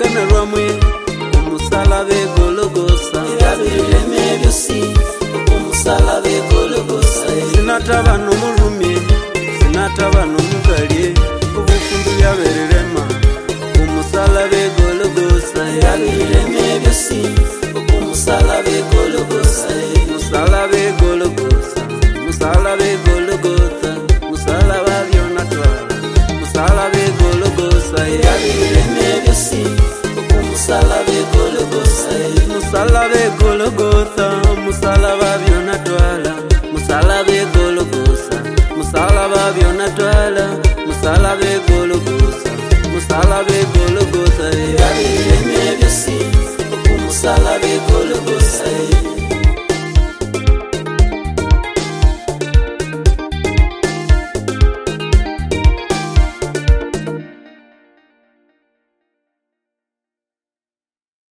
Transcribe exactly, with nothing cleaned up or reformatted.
yagemerwa mwe umusalabe Golgotha yabireme byosi umusalabe Golgotha sinataba n'omulumi sinataba n'omugali obufundu byabererema umusalabe Golgotha yabireme byosi umusalabe Golgotha musalabe Golgotha musalabe Golgotha musalaba byonatwala musalabe Golgotha yabireme byosi umusalabe Golgotha musalabe Golgotha musalaba byonatwala musalabe Golgotha musalaba byonatwala musalabe Golgotha musalabe Golgotha yabireme byosi